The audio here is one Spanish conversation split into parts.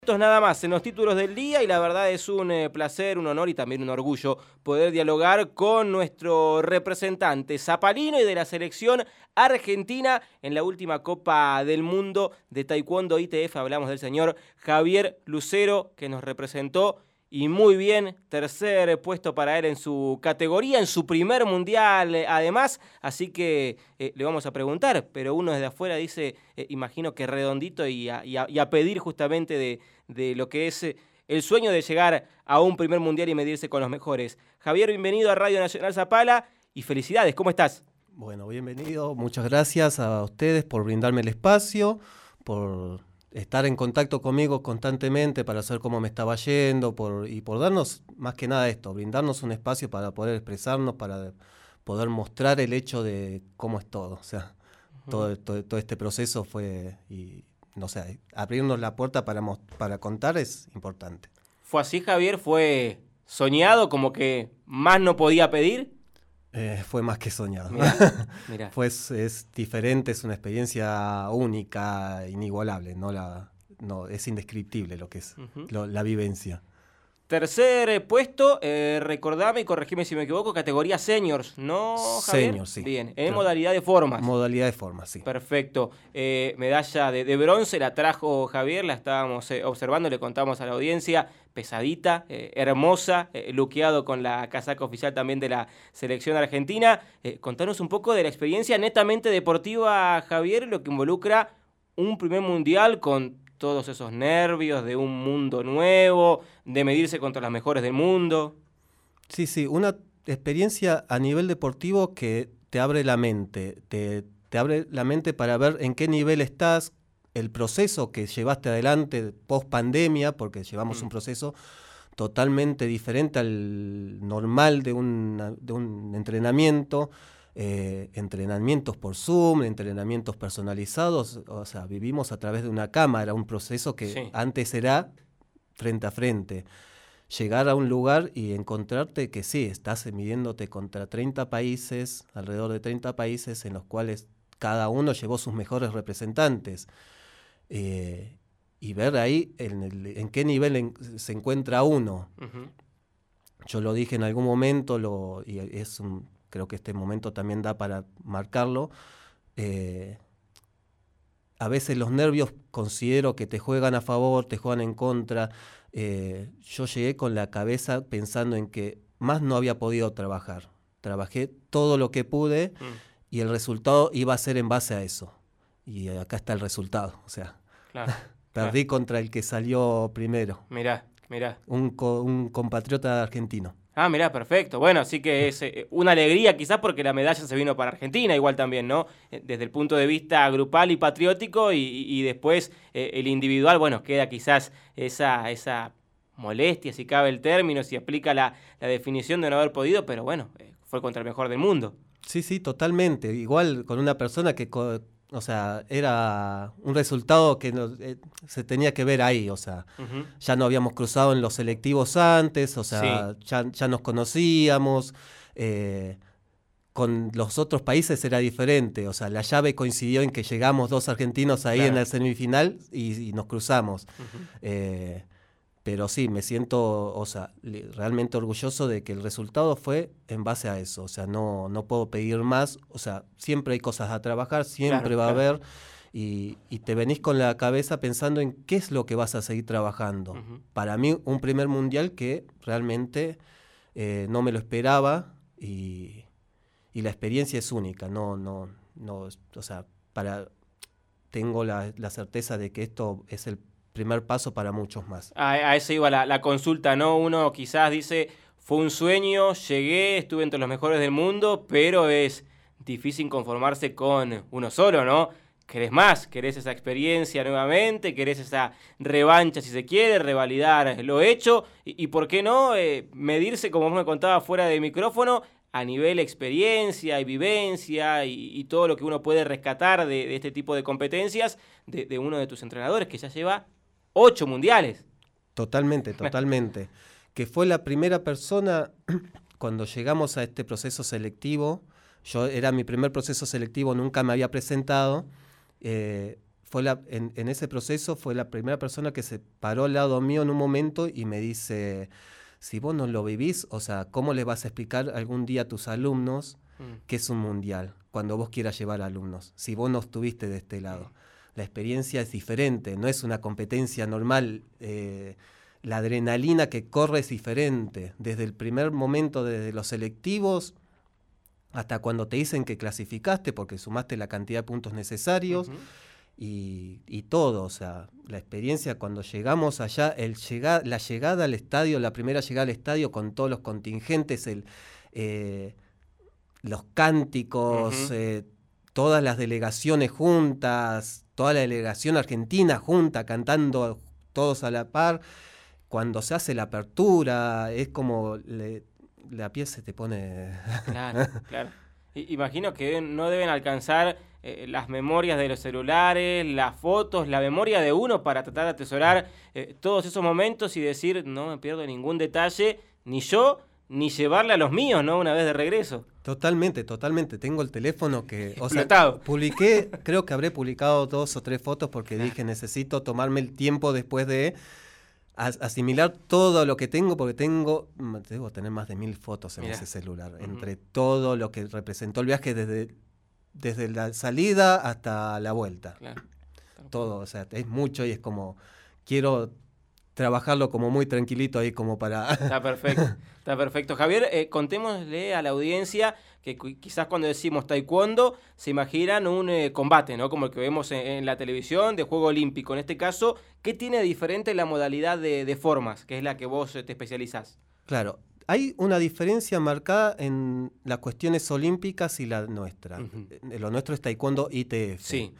Nada más en los títulos del día y la verdad es un placer, un honor y también un orgullo poder dialogar con nuestro representante zapalino y de la selección argentina en la última Copa del Mundo de Taekwondo ITF. Hablamos del señor Javier Lucero, que nos representó y muy bien, tercer puesto para él en su categoría, en su primer mundial además, así que le vamos a preguntar, pero uno desde afuera dice, imagino que redondito y a pedir justamente de lo que es el sueño de llegar a un primer mundial y medirse con los mejores. Javier, bienvenido a Radio Nacional Zapala y felicidades, ¿cómo estás? Bueno, bienvenido, muchas gracias a ustedes por brindarme el espacio, por estar en contacto conmigo constantemente para saber cómo me estaba yendo y por darnos, más que nada esto, brindarnos un espacio para poder expresarnos, para poder mostrar el hecho de cómo es todo. O sea, todo este proceso fue, y no sé, abrirnos la puerta para contar es importante. ¿Fue así, Javier? ¿Fue soñado, como que más no podía pedir? Fue más que soñado. Mirá. Es diferente, es una experiencia única, inigualable, es indescriptible lo que es la vivencia. Tercer puesto, recordame y corregime si me equivoco, categoría seniors, ¿no, Javier? Senior, sí. Bien, en modalidad de formas. Modalidad de formas, sí. Perfecto. Medalla de bronce la trajo Javier, la estábamos observando, le contamos a la audiencia, pesadita, hermosa, luqueado con la casaca oficial también de la selección argentina. Contanos un poco de la experiencia netamente deportiva, Javier, lo que involucra un primer mundial con todos esos nervios de un mundo nuevo, de medirse contra las mejores del mundo. Sí, una experiencia a nivel deportivo que te abre la mente, te abre la mente para ver en qué nivel estás, el proceso que llevaste adelante post pandemia, porque llevamos un proceso totalmente diferente al normal de un entrenamiento. Entrenamientos por Zoom, entrenamientos personalizados, o sea, vivimos a través de una cámara, un proceso que antes era frente a frente. Llegar a un lugar y encontrarte que sí, estás midiéndote contra 30 países, alrededor de 30 países en los cuales cada uno llevó sus mejores representantes. Y ver ahí en qué nivel se encuentra uno. Yo lo dije en algún momento, creo que este momento también da para marcarlo. A veces los nervios considero que te juegan a favor, te juegan en contra. Yo llegué con la cabeza pensando en que más no había podido trabajar. Trabajé todo lo que pude y el resultado iba a ser en base a eso. Y acá está el resultado. O sea, perdí contra el que salió primero. Mirá. Un compatriota argentino. Ah, mirá, perfecto. Bueno, así que es una alegría quizás porque la medalla se vino para Argentina igual también, ¿no? Desde el punto de vista grupal y patriótico y después el individual, bueno, queda quizás esa molestia, si cabe el término, si aplica la definición de no haber podido, pero bueno, fue contra el mejor del mundo. Sí, totalmente. Igual con una persona que, o sea, era un resultado que se tenía que ver ahí, o sea, ya no habíamos cruzado en los selectivos antes, o sea, ya nos conocíamos, con los otros países era diferente, o sea, la llave coincidió en que llegamos dos argentinos ahí en la semifinal y nos cruzamos. Pero sí, me siento, o sea, realmente orgulloso de que el resultado fue en base a eso. O sea, no puedo pedir más. O sea, siempre hay cosas a trabajar, siempre va a haber. Y te venís con la cabeza pensando en qué es lo que vas a seguir trabajando. Para mí, un primer mundial que realmente no me lo esperaba y la experiencia es única. O sea, tengo la certeza de que esto es el primer paso para muchos más. A eso iba la consulta, ¿no? Uno quizás dice, fue un sueño, llegué, estuve entre los mejores del mundo, pero es difícil conformarse con uno solo, ¿no? Querés más, querés esa experiencia nuevamente, querés esa revancha si se quiere, revalidar lo hecho y ¿por qué no? Medirse, como vos me contabas fuera de micrófono, a nivel experiencia y vivencia y todo lo que uno puede rescatar de este tipo de competencias de uno de tus entrenadores que ya lleva 8 mundiales. Totalmente. Que fue la primera persona cuando llegamos a este proceso selectivo. Era mi primer proceso selectivo, nunca me había presentado. en ese proceso fue la primera persona que se paró al lado mío en un momento y me dice, si vos no lo vivís, o sea, ¿cómo le vas a explicar algún día a tus alumnos qué es un mundial cuando vos quieras llevar alumnos? Si vos no estuviste de este lado. La experiencia es diferente, no es una competencia normal. La adrenalina que corre es diferente. Desde el primer momento, desde los selectivos, hasta cuando te dicen que clasificaste porque sumaste la cantidad de puntos necesarios. Y todo, o sea, la experiencia cuando llegamos allá, la llegada al estadio, la primera llegada al estadio con todos los contingentes, los cánticos, todas las delegaciones juntas, toda la delegación argentina junta, cantando todos a la par. Cuando se hace la apertura, es como la piel se te pone... Claro, claro. Imagino que no deben alcanzar las memorias de los celulares, las fotos, la memoria de uno para tratar de atesorar todos esos momentos y decir, no me pierdo ningún detalle, ni yo, ni llevarle a los míos, ¿no? Una vez de regreso. Totalmente, totalmente. Tengo el teléfono que... Explotado. Creo que habré publicado 2 o 3 fotos porque dije, necesito tomarme el tiempo después de asimilar todo lo que tengo, porque debo tener más de 1000 fotos en ese celular, entre todo lo que representó el viaje desde la salida hasta la vuelta. Claro. Todo, o sea, es mucho y es como, quiero trabajarlo como muy tranquilito ahí como para... Está perfecto. Javier, contémosle a la audiencia que quizás cuando decimos taekwondo se imaginan un combate, ¿no? Como el que vemos en la televisión, de juego olímpico. En este caso, ¿qué tiene de diferente la modalidad de formas, que es la que vos te especializás? Claro, hay una diferencia marcada en las cuestiones olímpicas y la nuestra. Lo nuestro es taekwondo ITF. Sí.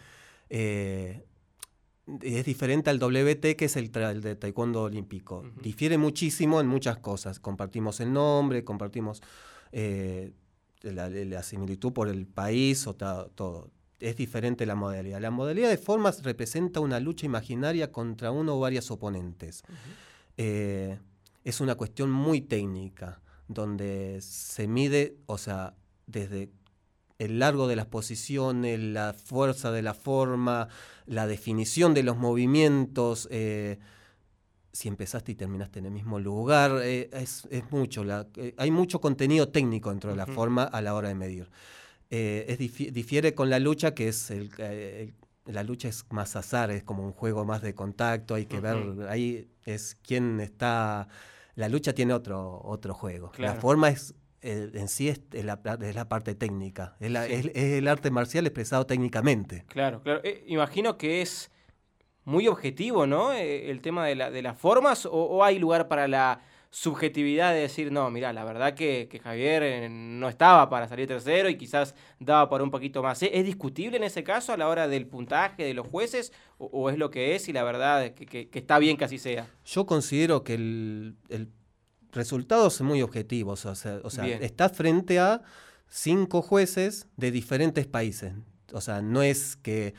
Es diferente al WT, que es el de taekwondo olímpico. Difiere muchísimo en muchas cosas. Compartimos el nombre, compartimos la similitud por el país o todo. Es diferente la modalidad. La modalidad de formas representa una lucha imaginaria contra uno o varios oponentes. Es una cuestión muy técnica, donde se mide, o sea, desde el largo de las posiciones, la fuerza de la forma, la definición de los movimientos, si empezaste y terminaste en el mismo lugar, es mucho. Hay mucho contenido técnico dentro de la forma a la hora de medir. Difiere con la lucha, que es la lucha es más azar, es como un juego más de contacto, hay que ver, ahí es quién está... La lucha tiene otro juego. Claro. La forma en sí es la parte técnica, es el arte marcial expresado técnicamente. Claro. Imagino que es muy objetivo, ¿no? El tema de las formas, o hay lugar para la subjetividad de decir, no, mira, la verdad que Javier no estaba para salir tercero y quizás daba para un poquito más. ¿Es discutible en ese caso a la hora del puntaje de los jueces o es lo que es y la verdad que está bien que así sea? Yo considero que el resultados muy objetivos, o sea, está frente a 5 jueces de diferentes países. O sea, no es que,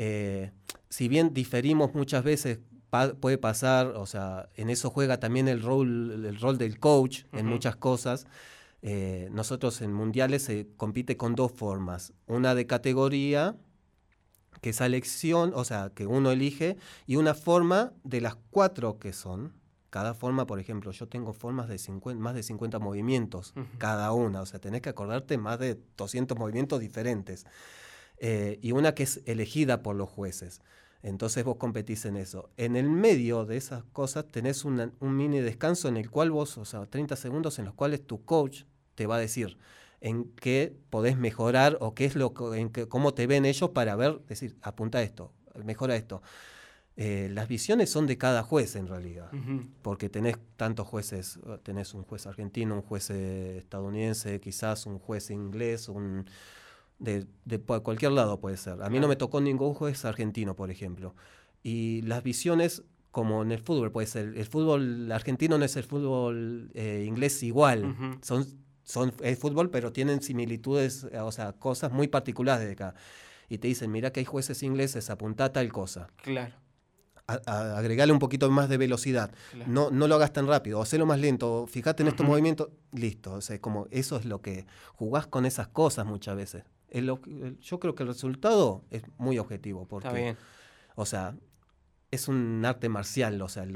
si bien diferimos muchas veces, puede pasar, o sea, en eso juega también el rol del coach en muchas cosas. Nosotros en mundiales se compite con 2 formas, una de categoría, que es elección, o sea, que uno elige, y una forma de las 4 que son. Cada forma, por ejemplo, yo tengo formas de más de 50 movimientos cada una. O sea, tenés que acordarte más de 200 movimientos diferentes. Y una que es elegida por los jueces. Entonces vos competís en eso. En el medio de esas cosas tenés un mini descanso en el cual vos, o sea, 30 segundos en los cuales tu coach te va a decir en qué podés mejorar o qué es cómo te ven ellos para decir, apunta a esto, mejora esto. Las visiones son de cada juez en realidad, porque tenés tantos jueces, tenés un juez argentino, un juez estadounidense, quizás un juez inglés, de cualquier lado puede ser. A mí no me tocó ningún juez argentino, por ejemplo. Y las visiones, como en el fútbol, puede ser, el fútbol argentino no es el fútbol inglés igual, es fútbol, pero tienen similitudes, o sea, cosas muy particulares de acá. Y te dicen, mira que hay jueces ingleses, apuntá tal cosa. Claro. Agregarle un poquito más de velocidad. Claro. No lo hagas tan rápido, o hacelo más lento, fíjate en estos movimientos, listo. O sea, como eso es lo que jugás con esas cosas muchas veces. Yo creo que el resultado es muy objetivo, porque está bien. o sea, es un arte marcial, o sea,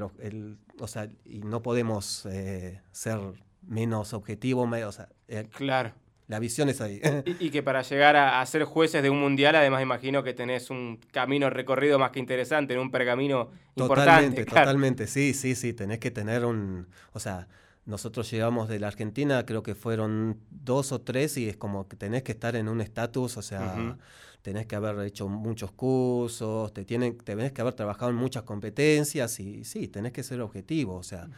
y no podemos ser menos objetivos, o sea, Claro. la visión es ahí. Y que para llegar a ser jueces de un mundial, además imagino que tenés un camino recorrido más que interesante, en un pergamino importante. Claro. Totalmente, sí, tenés que tener o sea, nosotros llegamos de la Argentina, creo que fueron 2 o 3 y es como que tenés que estar en un estatus, o sea, tenés que haber hecho muchos cursos, tenés que haber trabajado en muchas competencias y sí, tenés que ser objetivo, o sea,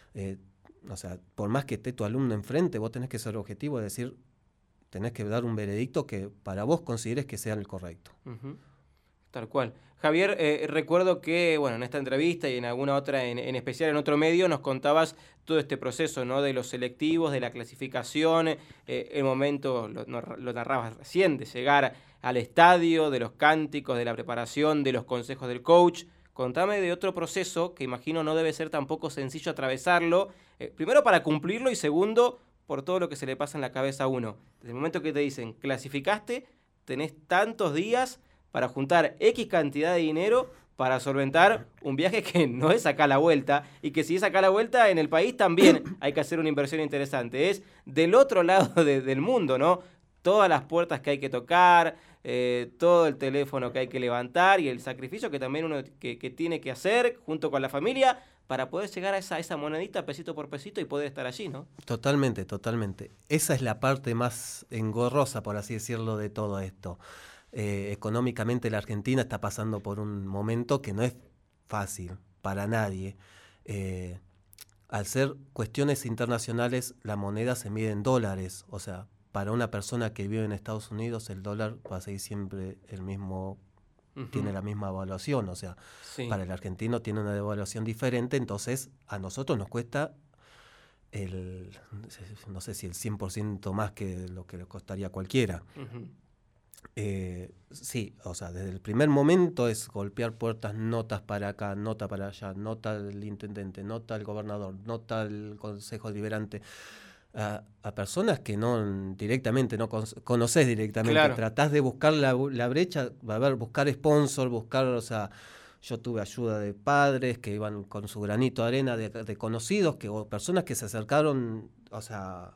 por más que esté tu alumno enfrente, vos tenés que ser objetivo, es decir, tenés que dar un veredicto que para vos consideres que sea el correcto. Tal cual. Javier, recuerdo que, bueno, en esta entrevista y en alguna otra, en especial en otro medio, nos contabas todo este proceso, ¿no? De los selectivos, de la clasificación, el momento, lo narrabas recién, de llegar al estadio, de los cánticos, de la preparación, de los consejos del coach. Contame de otro proceso que imagino no debe ser tampoco sencillo atravesarlo, primero para cumplirlo y segundo, por todo lo que se le pasa en la cabeza a uno. Desde el momento que te dicen, clasificaste, tenés tantos días para juntar X cantidad de dinero para solventar un viaje que no es acá a la vuelta y que si es acá a la vuelta en el país también hay que hacer una inversión interesante. Es del otro lado del mundo, ¿no? Todas las puertas que hay que tocar, todo el teléfono que hay que levantar y el sacrificio que también uno que tiene que hacer junto con la familia para poder llegar a esa monedita pesito por pesito y poder estar allí, ¿no? Totalmente. Esa es la parte más engorrosa, por así decirlo, de todo esto. Económicamente la Argentina está pasando por un momento que no es fácil para nadie. Al ser cuestiones internacionales, la moneda se mide en dólares. O sea, para una persona que vive en Estados Unidos, el dólar va a seguir siempre el mismo, tiene la misma evaluación. O sea, sí. Para el argentino tiene una devaluación diferente, entonces a nosotros nos cuesta no sé si el 100% más que lo que le costaría a cualquiera. Sí, o sea, desde el primer momento es golpear puertas, notas para acá, nota para allá, nota del intendente, nota del gobernador, nota del consejo deliberante, a personas que no directamente, no conoces directamente, claro. Tratás de buscar la brecha, buscar sponsor, o sea, yo tuve ayuda de padres que iban con su granito de arena, de conocidos, o personas que se acercaron, o sea,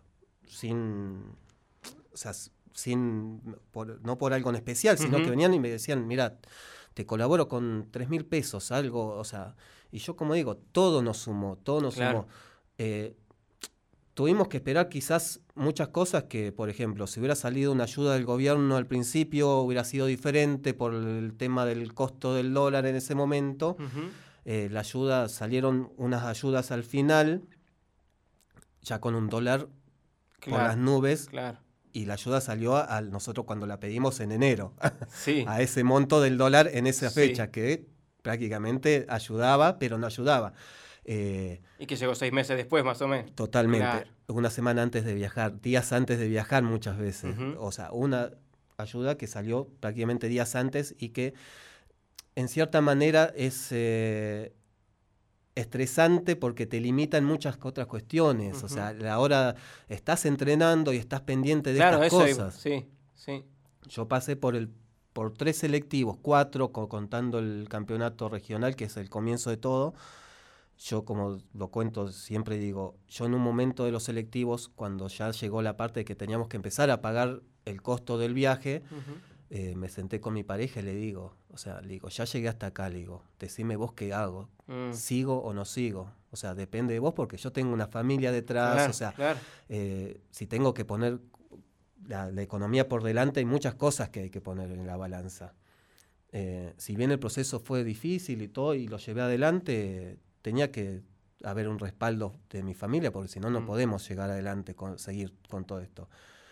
no por algo en especial, sino que venían y me decían, mira, te colaboro con 3.000 pesos, algo, o sea, y yo como digo, todo nos sumó. Tuvimos que esperar quizás muchas cosas que, por ejemplo, si hubiera salido una ayuda del gobierno al principio, hubiera sido diferente por el tema del costo del dólar en ese momento. La ayuda, salieron unas ayudas al final, ya con un dólar por las nubes. Claro. Y la ayuda salió a nosotros cuando la pedimos en enero, sí. A ese monto del dólar en esa fecha, sí. Que prácticamente ayudaba, pero no ayudaba. Y que llegó 6 meses después, más o menos. Totalmente. Claro. Una semana antes de viajar, días antes de viajar muchas veces. O sea, una ayuda que salió prácticamente días antes y que en cierta manera es estresante porque te limitan muchas otras cuestiones. O sea, ahora estás entrenando y estás pendiente de estas cosas. Sí. Yo pasé por 3 selectivos, 4 contando el campeonato regional, que es el comienzo de todo. Yo, como lo cuento, siempre digo, yo en un momento de los selectivos, cuando ya llegó la parte de que teníamos que empezar a pagar el costo del viaje, me senté con mi pareja y le digo, ya llegué hasta acá, le digo, decime vos qué hago, ¿sigo o no sigo? O sea, depende de vos porque yo tengo una familia detrás, claro. Si tengo que poner la economía por delante, hay muchas cosas que hay que poner en la balanza. Si bien el proceso fue difícil y todo, y lo llevé adelante, tenía que haber un respaldo de mi familia, porque si no, no podemos llegar adelante, seguir con todo esto.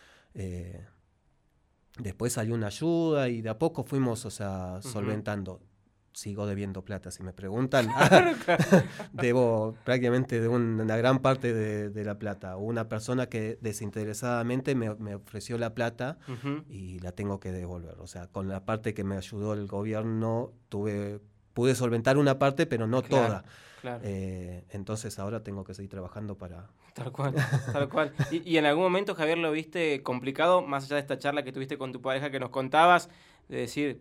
Después salió una ayuda y de a poco fuimos, solventando. Sigo debiendo plata, si me preguntan. Debo prácticamente de una gran parte de la plata. Una persona que desinteresadamente me ofreció la plata y la tengo que devolver. O sea, con la parte que me ayudó el gobierno, pude solventar una parte, pero no toda. Claro. Entonces ahora tengo que seguir trabajando para... Tal cual. ¿Y en algún momento, Javier, lo viste complicado, más allá de esta charla que tuviste con tu pareja que nos contabas, de decir,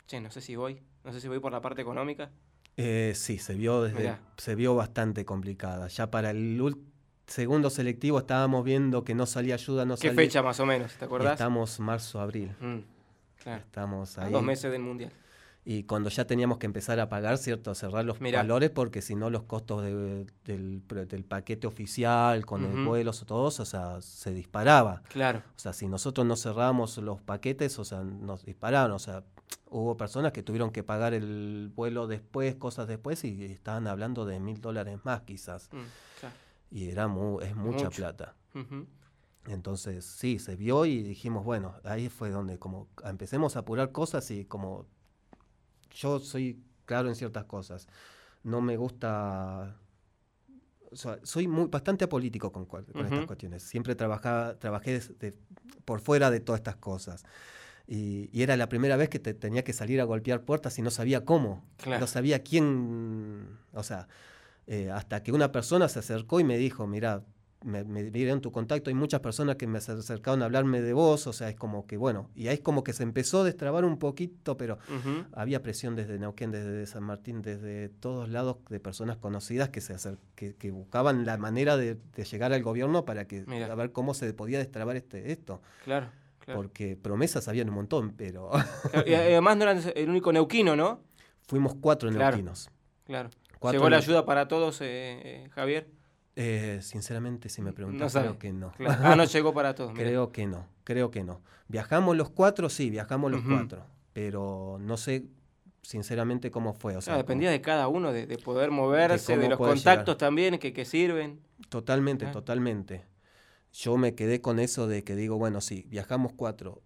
che, no sé si voy por la parte económica. Sí, se vio bastante complicada. Ya para el segundo selectivo estábamos viendo que no salía ayuda, no ¿Qué salía. fecha más o menos, te acordás? Estamos marzo, abril. Claro. Estamos A ahí. 2 meses del Mundial. Y cuando ya teníamos que empezar a pagar, ¿cierto? Cerrar los valores, porque si no los costos del paquete oficial, con el vuelos o todos, o sea, se disparaba. Claro. O sea, si nosotros no cerramos los paquetes, o sea, nos dispararon. O sea, hubo personas que tuvieron que pagar el vuelo después, cosas después, y estaban hablando de $1.000 más quizás. Claro. Y es mucha plata. Entonces, sí, se vio y dijimos, bueno, ahí fue donde como empecemos a apurar cosas y como yo soy claro en ciertas cosas. No me gusta... O sea, soy bastante apolítico con estas cuestiones. Siempre trabajé por fuera de todas estas cosas. Y era la primera vez que tenía que salir a golpear puertas y no sabía cómo. Claro. No sabía quién... O sea, hasta que una persona se acercó y me dijo, mira, me dieron tu contacto, hay muchas personas que me acercaron a hablarme de vos, o sea, es como que, bueno, y ahí es como que se empezó a destrabar un poquito, pero había presión desde Neuquén, desde San Martín, desde todos lados de personas conocidas que buscaban la manera de llegar al gobierno para a ver cómo se podía destrabar esto. Claro. Porque promesas habían un montón, pero... Claro, y además no eran el único neuquino, ¿no? Fuimos 4 neuquinos. Claro. ¿Llegó la ayuda para todos, Javier? Sinceramente, si me preguntas, creo que no. Claro. No llegó para todos. Creo que no. ¿Viajamos los 4? Sí, viajamos los 4. Pero no sé, sinceramente, cómo fue. O sea, dependía de cada uno, de poder moverse, de los contactos también que sirven. Totalmente. Yo me quedé con eso de que digo, bueno, sí, viajamos 4.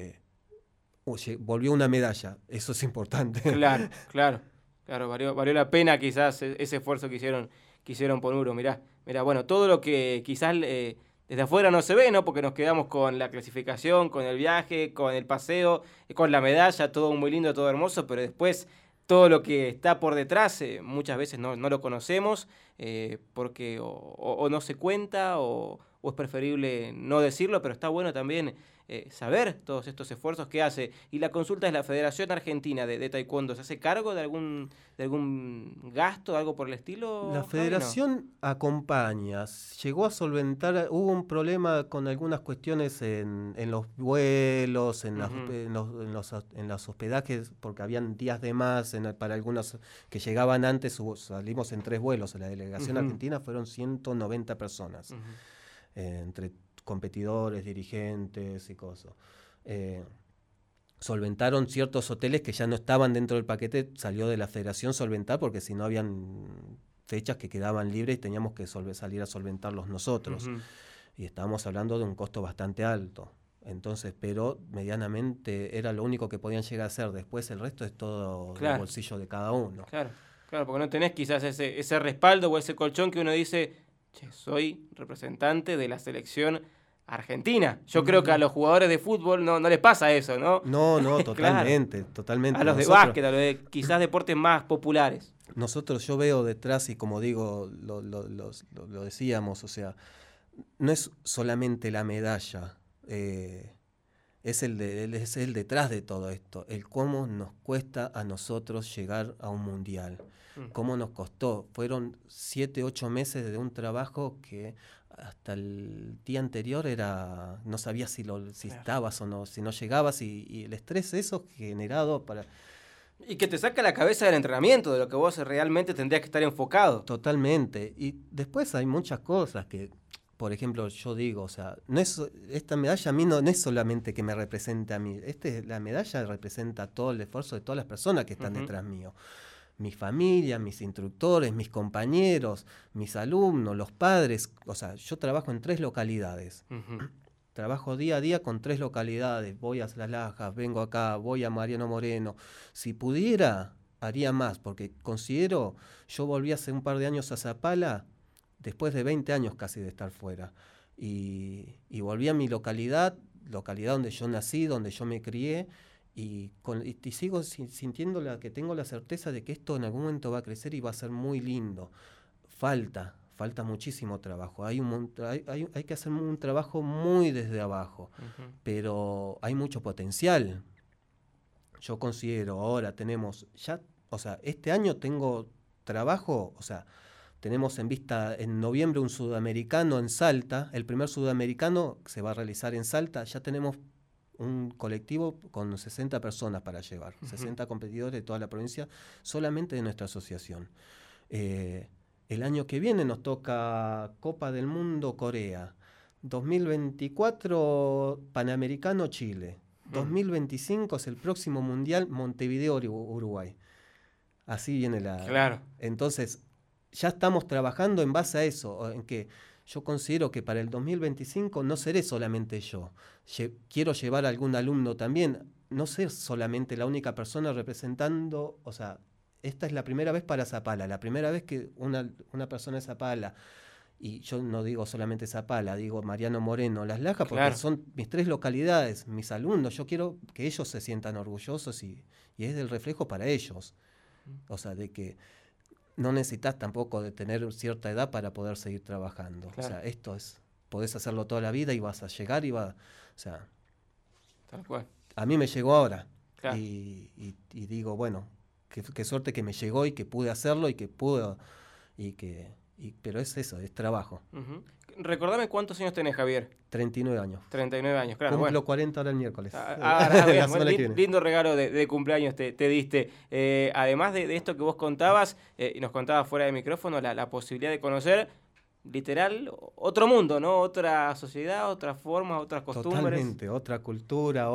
Volvió una medalla, eso es importante. Claro, valió la pena quizás ese esfuerzo que hicieron por Uro. Mirá, bueno, todo lo que quizás desde afuera no se ve, ¿no? Porque nos quedamos con la clasificación, con el viaje, con el paseo, con la medalla, todo muy lindo, todo hermoso, pero después todo lo que está por detrás muchas veces no lo conocemos porque o no se cuenta o es preferible no decirlo, pero está bueno también saber todos estos esfuerzos que hace. Y la consulta es la Federación Argentina de Taekwondo. ¿Se hace cargo de algún gasto, algo por el estilo? La Federación acompaña. Llegó a solventar, hubo un problema con algunas cuestiones en los vuelos, en los hospedajes, porque habían días de más para algunos que llegaban antes. Salimos en 3 vuelos. La delegación argentina fueron 190 personas. Entre competidores, dirigentes y cosas. Solventaron ciertos hoteles que ya no estaban dentro del paquete, salió de la federación solventar, porque si no habían fechas que quedaban libres y teníamos que salir a solventarlos nosotros. Y estábamos hablando de un costo bastante alto. Entonces, pero medianamente era lo único que podían llegar a hacer. Después el resto es todo del bolsillo de cada uno. Claro, porque no tenés quizás ese respaldo o ese colchón que uno dice, che, soy representante de la selección argentina. Yo creo que a los jugadores de fútbol no les pasa eso, ¿no? No, totalmente. A los de básquet, a los de quizás deportes más populares. Yo veo detrás, y como digo, lo decíamos, o sea, no es solamente la medalla, es el detrás de todo esto, el cómo nos cuesta a nosotros llegar a un mundial, cómo nos costó. Fueron 7, 8 meses de un trabajo que hasta el día anterior no sabías si estabas o no, si no llegabas, y el estrés eso generado para... Y que te saca la cabeza del entrenamiento, de lo que vos realmente tendrías que estar enfocado. Totalmente. Y después hay muchas cosas que, por ejemplo, yo digo, o sea, esta medalla a mí no es solamente que me represente a mí. La medalla representa todo el esfuerzo de todas las personas que están detrás mío. Mi familia, mis instructores, mis compañeros, mis alumnos, los padres. O sea, yo trabajo en 3 localidades. Trabajo día a día con 3 localidades. Voy a Las Lajas, vengo acá, voy a Mariano Moreno. Si pudiera, haría más, porque considero, yo volví hace un par de años a Zapala, después de 20 años casi de estar fuera. Y volví a mi localidad donde yo nací, donde yo me crié, y sigo sintiendo que tengo la certeza de que esto en algún momento va a crecer y va a ser muy lindo. Falta muchísimo trabajo. Hay que hacer un trabajo muy desde abajo, pero hay mucho potencial. yo considero ahora tenemos ya, o sea, este año tengo trabajo, o sea, tenemos en vista en noviembre un sudamericano en Salta, el primer sudamericano se va a realizar en Salta, ya tenemos un colectivo con 60 personas para llevar, 60 competidores de toda la provincia, solamente de nuestra asociación. El año que viene nos toca Copa del Mundo Corea, 2024 Panamericano Chile, 2025 es el próximo Mundial Montevideo, Uruguay. Así viene la... Claro. Entonces, ya estamos trabajando en base a eso, en que yo considero que para el 2025 no seré solamente yo. Quiero llevar a algún alumno también, no ser solamente la única persona representando, o sea, esta es la primera vez para Zapala, la primera vez que una persona de Zapala, y yo no digo solamente Zapala, digo Mariano Moreno, Las Lajas, porque Claro. son mis 3 localidades, mis alumnos, yo quiero que ellos se sientan orgullosos y es el reflejo para ellos. O sea, de que no necesitas tampoco de tener cierta edad para poder seguir trabajando. Claro. O sea, esto es, podés hacerlo toda la vida y vas a llegar y va, o sea, Tal cual. a mí me llegó ahora. Claro. Y digo, bueno, qué suerte que me llegó y que pude hacerlo y que pude, pero es eso, es trabajo. Recordame cuántos años tenés, Javier. 39 años. 39 años, claro. Cumplo Bueno. 40 ahora el miércoles. Bien, semana que viene. lindo regalo de cumpleaños te diste. Además de esto que vos contabas, y nos contabas fuera de micrófono, la posibilidad de conocer, literal, otro mundo, ¿no? Otra sociedad, otras formas, otras costumbres. Totalmente, otra cultura,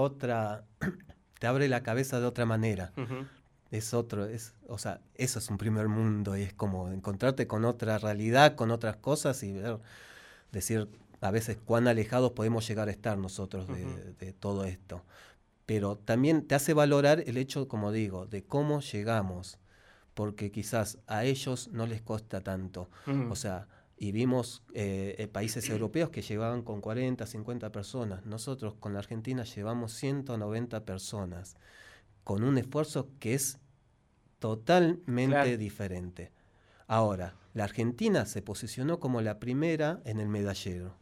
te abre la cabeza de otra manera. Es otro, o sea, eso es un primer mundo y es como encontrarte con otra realidad, con otras cosas y decir a veces cuán alejados podemos llegar a estar nosotros de todo esto. Pero también te hace valorar el hecho, como digo, de cómo llegamos, porque quizás a ellos no les cuesta tanto. O sea, y vimos países europeos que llegaban con 40, 50 personas. Nosotros con la Argentina llevamos 190 personas, con un esfuerzo que es totalmente diferente. Ahora, la Argentina se posicionó como la primera en el medallero.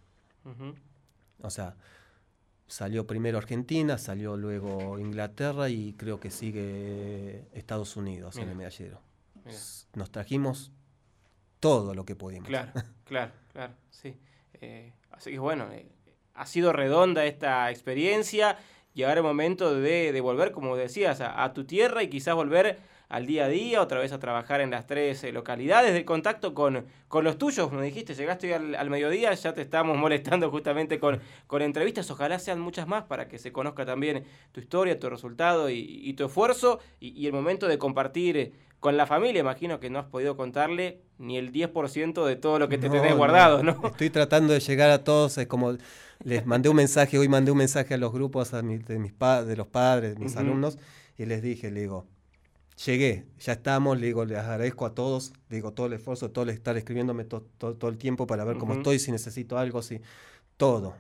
O sea, salió primero Argentina, salió luego Inglaterra y creo que sigue Estados Unidos en el medallero. Nos trajimos todo lo que pudimos. Claro, sí. Así que bueno, ha sido redonda esta experiencia y ahora es momento de volver, como decías, a tu tierra y quizás volver al día a día, otra vez a trabajar en las 3 localidades, de contacto con los tuyos. Me dijiste, llegaste hoy al mediodía, ya te estamos molestando justamente con entrevistas, ojalá sean muchas más para que se conozca también tu historia, tu resultado y tu esfuerzo y el momento de compartir con la familia. Imagino que no has podido contarle ni el 10% de todo lo que te tenés guardado, ¿no? Estoy tratando de llegar a todos, es como les mandé un mensaje, hoy mandé un mensaje a los grupos de los padres, de mis alumnos, y les dije, le digo, llegué, ya estamos, le digo, les agradezco a todos, le digo, todo el esfuerzo, todo el estar escribiéndome todo el tiempo para ver cómo estoy, si necesito algo, si todo.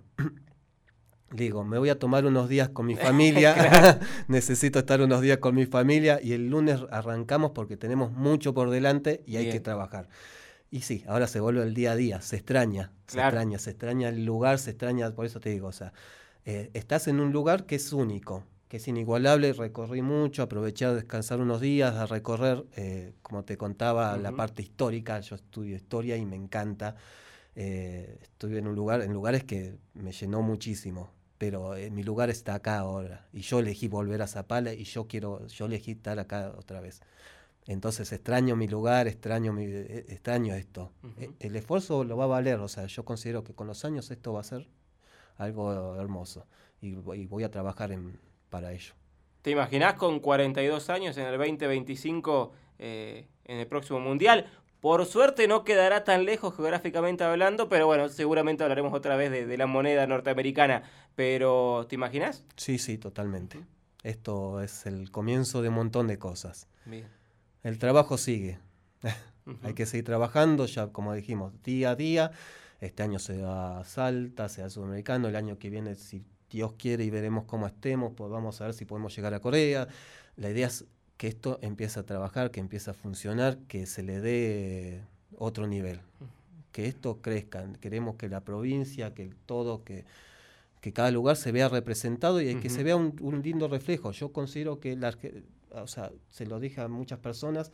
Le digo, me voy a tomar unos días con mi familia, necesito estar unos días con mi familia y el lunes arrancamos porque tenemos mucho por delante y hay que trabajar. Y sí, ahora se vuelve el día a día, se extraña el lugar, se extraña, por eso te digo, o sea, estás en un lugar que es único, que es inigualable, recorrí mucho, aproveché a descansar unos días, a recorrer, como te contaba, la parte histórica, yo estudio historia y me encanta, estuve en lugares que me llenó muchísimo. Pero mi lugar está acá ahora y yo elegí volver a Zapala y yo elegí estar acá otra vez. Entonces extraño mi lugar, extraño esto. El esfuerzo lo va a valer, o sea, yo considero que con los años esto va a ser algo hermoso y voy a trabajar para ello. ¿Te imaginás con 42 años en el 2025 en el próximo Mundial? Por suerte no quedará tan lejos geográficamente hablando, pero bueno, seguramente hablaremos otra vez de la moneda norteamericana. Pero, ¿te imaginas? Sí, totalmente. Esto es el comienzo de un montón de cosas. Bien. El trabajo sigue. Hay que seguir trabajando, ya como dijimos, día a día. Este año se va a Salta, se va a Sudamericano. El año que viene, si Dios quiere y veremos cómo estemos, pues vamos a ver si podemos llegar a Corea. La idea es que esto empiece a trabajar, que empiece a funcionar, que se le dé otro nivel, que esto crezca. Queremos que la provincia, que todo, que que cada lugar se vea representado y que se vea un lindo reflejo. Yo considero que, o sea, se lo dije a muchas personas,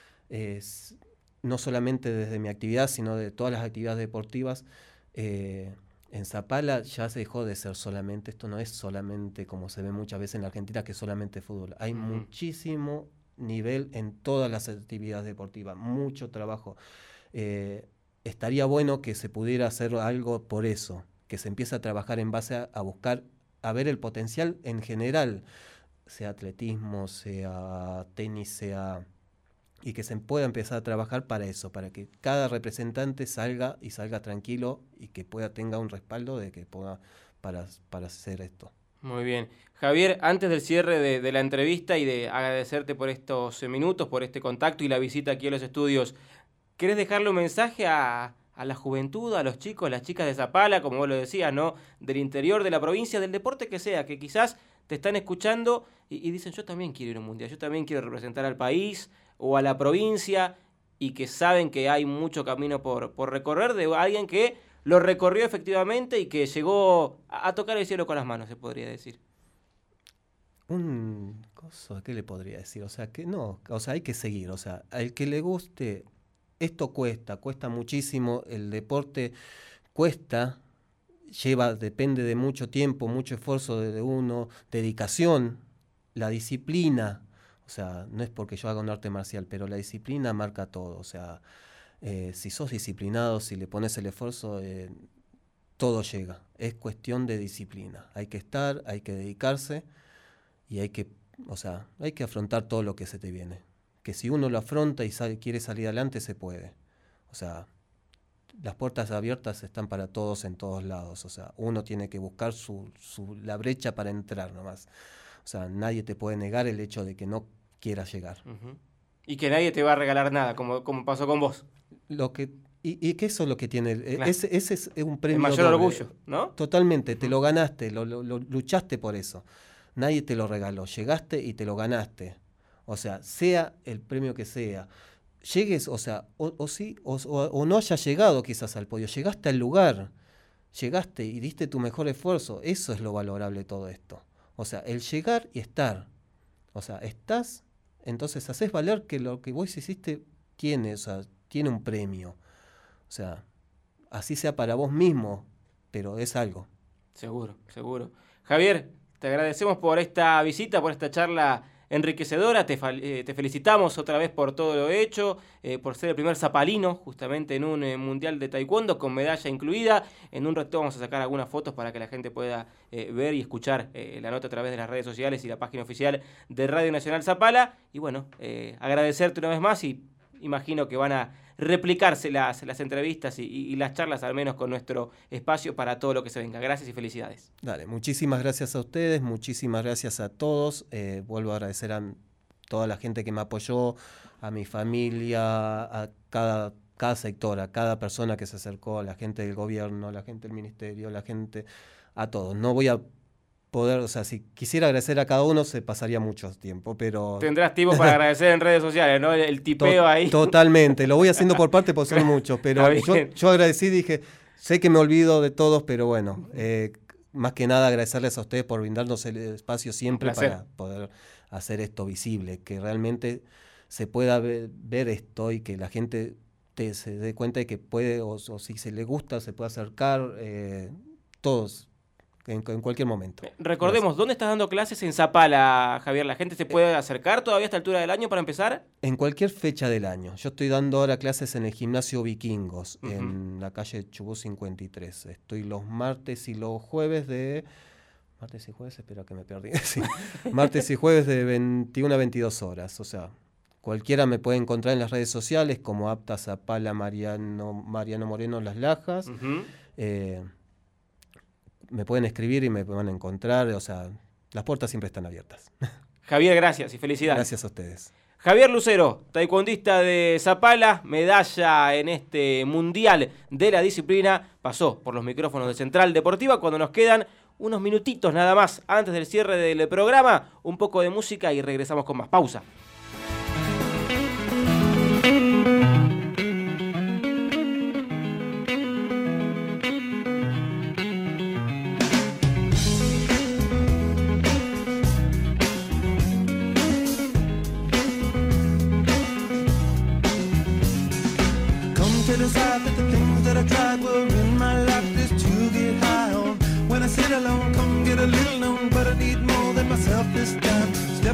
no solamente desde mi actividad, sino de todas las actividades deportivas, en Zapala ya se dejó de ser solamente, esto no es solamente como se ve muchas veces en la Argentina, que es solamente fútbol. Hay muchísimo nivel en todas las actividades deportivas, mucho trabajo. Estaría bueno que se pudiera hacer algo por eso, que se empiece a trabajar en base a buscar, a ver el potencial en general, sea atletismo, sea tenis, y que se pueda empezar a trabajar para eso, para que cada representante salga tranquilo y que tenga un respaldo de que pueda para hacer esto. Muy bien. Javier, antes del cierre de la entrevista y de agradecerte por estos minutos, por este contacto y la visita aquí a los estudios, ¿querés dejarle un mensaje a la juventud, a los chicos, las chicas de Zapala, como vos lo decías, ¿no? Del interior de la provincia, del deporte que sea, que quizás te están escuchando y dicen, yo también quiero ir a un mundial, yo también quiero representar al país o a la provincia, y que saben que hay mucho camino por recorrer de alguien que lo recorrió efectivamente y que llegó a tocar el cielo con las manos, se podría decir? ¿Qué le podría decir? O sea, que no, o sea, hay que seguir, o sea, al que le guste, esto cuesta muchísimo, el deporte cuesta, depende de mucho tiempo, mucho esfuerzo de uno, dedicación, la disciplina. O sea, no es porque yo haga un arte marcial, pero la disciplina marca todo. O sea, si sos disciplinado, si le pones el esfuerzo, todo llega. Es cuestión de disciplina. Hay que estar, hay que dedicarse y hay que afrontar todo lo que se te viene. Que si uno lo afronta y quiere salir adelante, se puede. O sea, las puertas abiertas están para todos en todos lados. O sea, uno tiene que buscar la brecha para entrar nomás. O sea, nadie te puede negar el hecho de que no quieras llegar. Y que nadie te va a regalar nada, como pasó con vos. Y que eso es lo que tiene. Claro. Ese es un premio. El mayor doble. Orgullo, ¿no? Totalmente, te lo ganaste, lo luchaste por eso. Nadie te lo regaló, llegaste y te lo ganaste. O sea, sea el premio que sea. Llegues, o sea, o no hayas llegado quizás al podio, llegaste al lugar, llegaste y diste tu mejor esfuerzo. Eso es lo valorable de todo esto. O sea, el llegar y estar. O sea, estás, entonces haces valer que lo que vos hiciste tiene un premio. O sea, así sea para vos mismo, pero es algo. Seguro. Javier, te agradecemos por esta visita, por esta charla enriquecedora. Te felicitamos otra vez por todo lo hecho, por ser el primer zapalino justamente en un mundial de taekwondo con medalla incluida. En un rato vamos a sacar algunas fotos para que la gente pueda ver y escuchar la nota a través de las redes sociales y la página oficial de Radio Nacional Zapala. Y bueno, agradecerte una vez más, y imagino que van a replicarse las entrevistas y las charlas, al menos con nuestro espacio, para todo lo que se venga. Gracias y felicidades. Dale, muchísimas gracias a ustedes, muchísimas gracias a todos. Vuelvo a agradecer a toda la gente que me apoyó, a mi familia, a cada sector, a cada persona que se acercó, a la gente del gobierno, a la gente del ministerio, a la gente, a todos. No voy a poder, o sea, si quisiera agradecer a cada uno se pasaría mucho tiempo, pero... Tendrás tiempo para agradecer en redes sociales, ¿no? El tipeo ahí. Totalmente, lo voy haciendo por parte porque son muchos, pero yo agradecí, dije, sé que me olvido de todos, pero bueno, más que nada agradecerles a ustedes por brindarnos el espacio siempre para poder hacer esto visible, que realmente se pueda ver esto y que la gente se dé cuenta de que puede, o si se le gusta, se puede acercar, todos. En cualquier momento. Recordemos, gracias. ¿Dónde estás dando clases en Zapala, Javier? ¿La gente se puede acercar todavía a esta altura del año para empezar? En cualquier fecha del año. Yo estoy dando ahora clases en el gimnasio Vikingos, en la calle Chubut 53. Estoy los martes y los jueves de... Martes y jueves, espera que me perdí. Sí. Martes y jueves de 21 a 22 horas. O sea, cualquiera me puede encontrar en las redes sociales como Apta Zapala Mariano Moreno Las Lajas. Me pueden escribir y me van a encontrar, o sea, las puertas siempre están abiertas. Javier, gracias y felicidades. Gracias a ustedes. Javier Lucero, taekwondista de Zapala, medalla en este mundial de la disciplina, pasó por los micrófonos de Central Deportiva. Cuando nos quedan unos minutitos nada más antes del cierre del programa, un poco de música y regresamos con más. Pausa.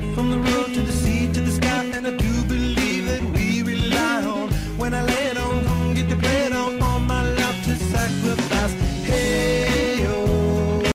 from the